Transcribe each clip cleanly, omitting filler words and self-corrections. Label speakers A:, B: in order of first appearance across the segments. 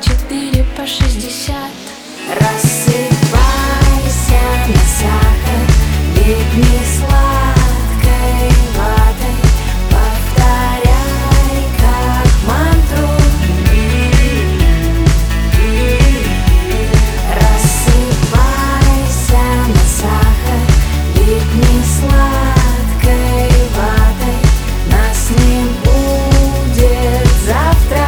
A: 24 по 60. Рассыпайся на сахар летней сладкой ватой, повторяй как мантру. Рассыпайся на сахар летней сладкой ватой, нас не будет завтра.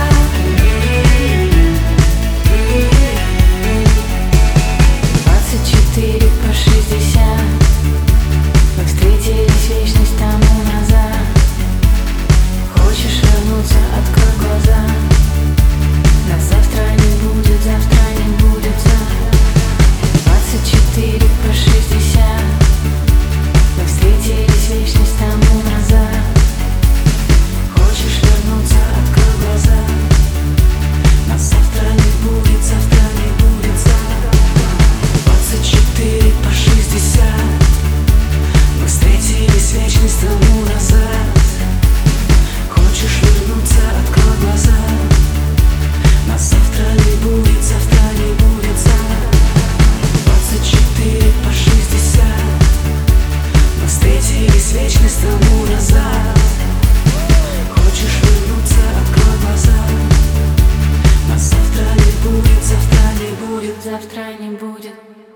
A: 24 по 60. Мы встретились вечность тому назад. Хочешь вернуться, открой глаза. Нас завтра не будет, завтра не будет завтра. 24 по 60. Мы встретились вечность тому назад. Хочешь вернуться, открой глаза. Нас завтра не будет, завтра не будет завтра. 24 по 60. Мы встретились вечность тому назад. Хочешь вернуться, открой глаза. Нас завтра не будет, завтра не будет завтра. 24 по 60. Мы встретились вечность тому назад. Хочешь вернуться, открой глаза. Нас завтра не будет, завтра не будет, завтра не будет.